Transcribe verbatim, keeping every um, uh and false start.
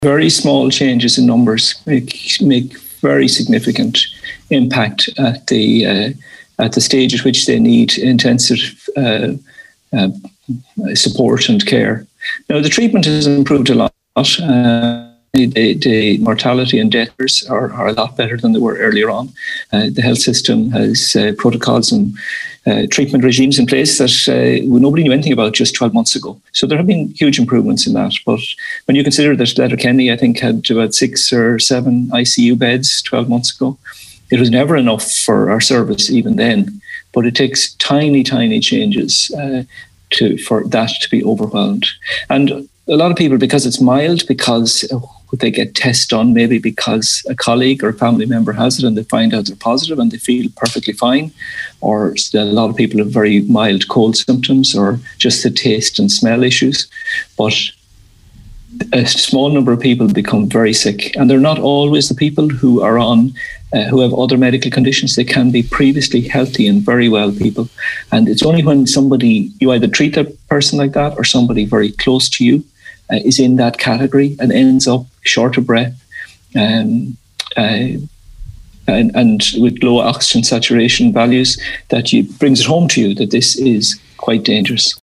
Very small changes in numbers make make very significant impact at the uh, at the stage at which they need intensive uh, uh, support and care. Now, the treatment has improved a lot. Uh, the, the mortality and deaths are, are a lot better than they were earlier on. Uh, the health system has uh, protocols and uh, treatment regimes in place that uh, nobody knew anything about just twelve months ago. So there have been huge improvements in that. But when you consider that Letterkenny, I think, had about six or seven I C U beds twelve months ago, it was never enough for our service even then. But it takes tiny, tiny changes uh, to for that to be overwhelmed. And a lot of people, because it's mild, because they get tests done, maybe because a colleague or a family member has it and they find out they're positive and they feel perfectly fine, or a lot of people have very mild cold symptoms or just the taste and smell issues. But a small number of people become very sick, and they're not always the people who are on uh, who have other medical conditions. They can be previously healthy and very well people, and it's only when somebody, you either treat that person like that or somebody very close to you uh, is in that category and ends up short of breath um, uh, and, and with low oxygen saturation values, that you brings it home to you that this is quite dangerous.